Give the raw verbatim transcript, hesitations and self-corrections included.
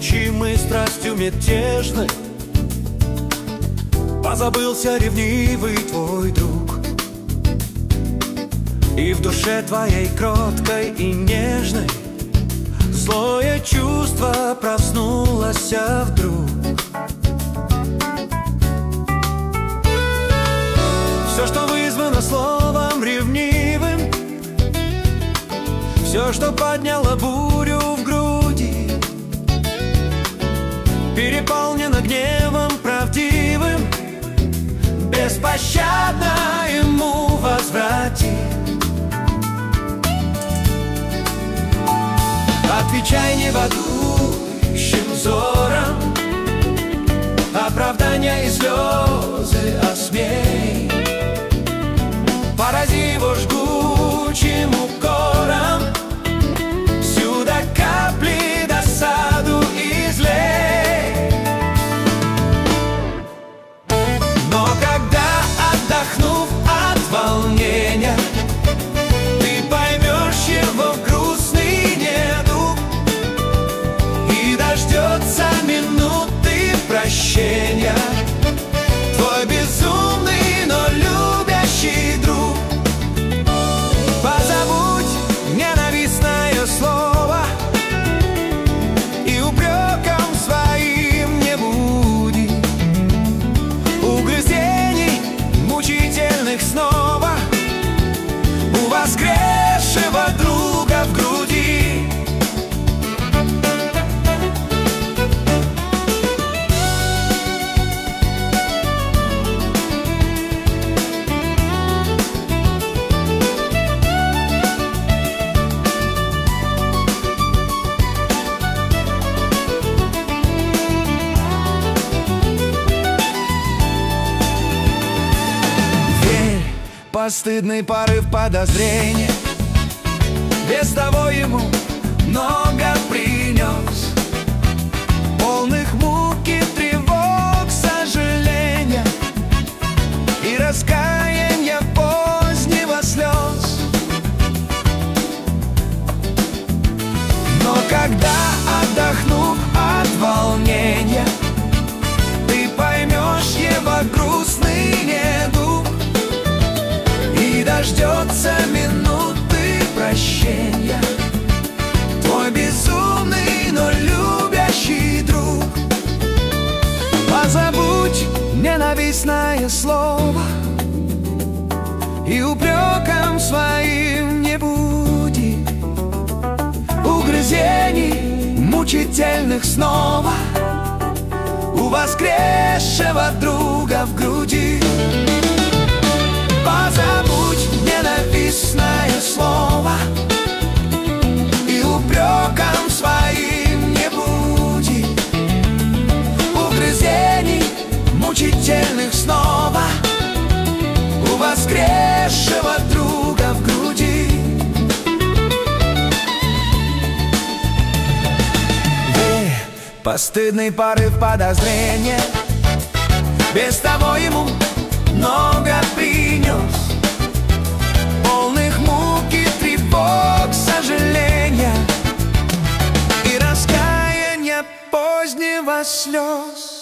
неизлечимой страстью мятежной позабылся ревнивый твой друг, и в душе твоей кроткой и нежной злое чувство проснулось вдруг. Все, что вызвано словом ревнивым, все, что подняло бурю в груди, переполнено гневом правдивым, беспощадно ему возврати. Отвечай неводующим взором, оправдания и слезы осмей. Порази его жгучим укором, сюда капли досаду излей. Но когда, отдохнув от волнения, ты поймешь его грустный недуг, и дождется минуты прощения твой безумный, но любящий друг. Позабудь ненавистное слово и упреком своим не буди угрызений мучительных снова у воскресшего друга в груди. Постыдный порыв подозрения без того ему много принес, полных муки, тревог, сожаления и раскаяния позднего слез. Но когда, отдохнув от волнения, ты поймешь его грустный недуг, и дождется минуты прощения твой безумный, но любящий друг. Позабудь ненавистное слово и упреком своим не буди угрызений мучительных снова у воскресшего друга в груди. Позабудь ненавистное слово и упреком своим не буди угрызений мучительных снова у воскресшего друга в груди. Эй, постыдный порыв подозрения без того ему много принес, полных муки, тревог, сожаления и раскаяния позднего слез.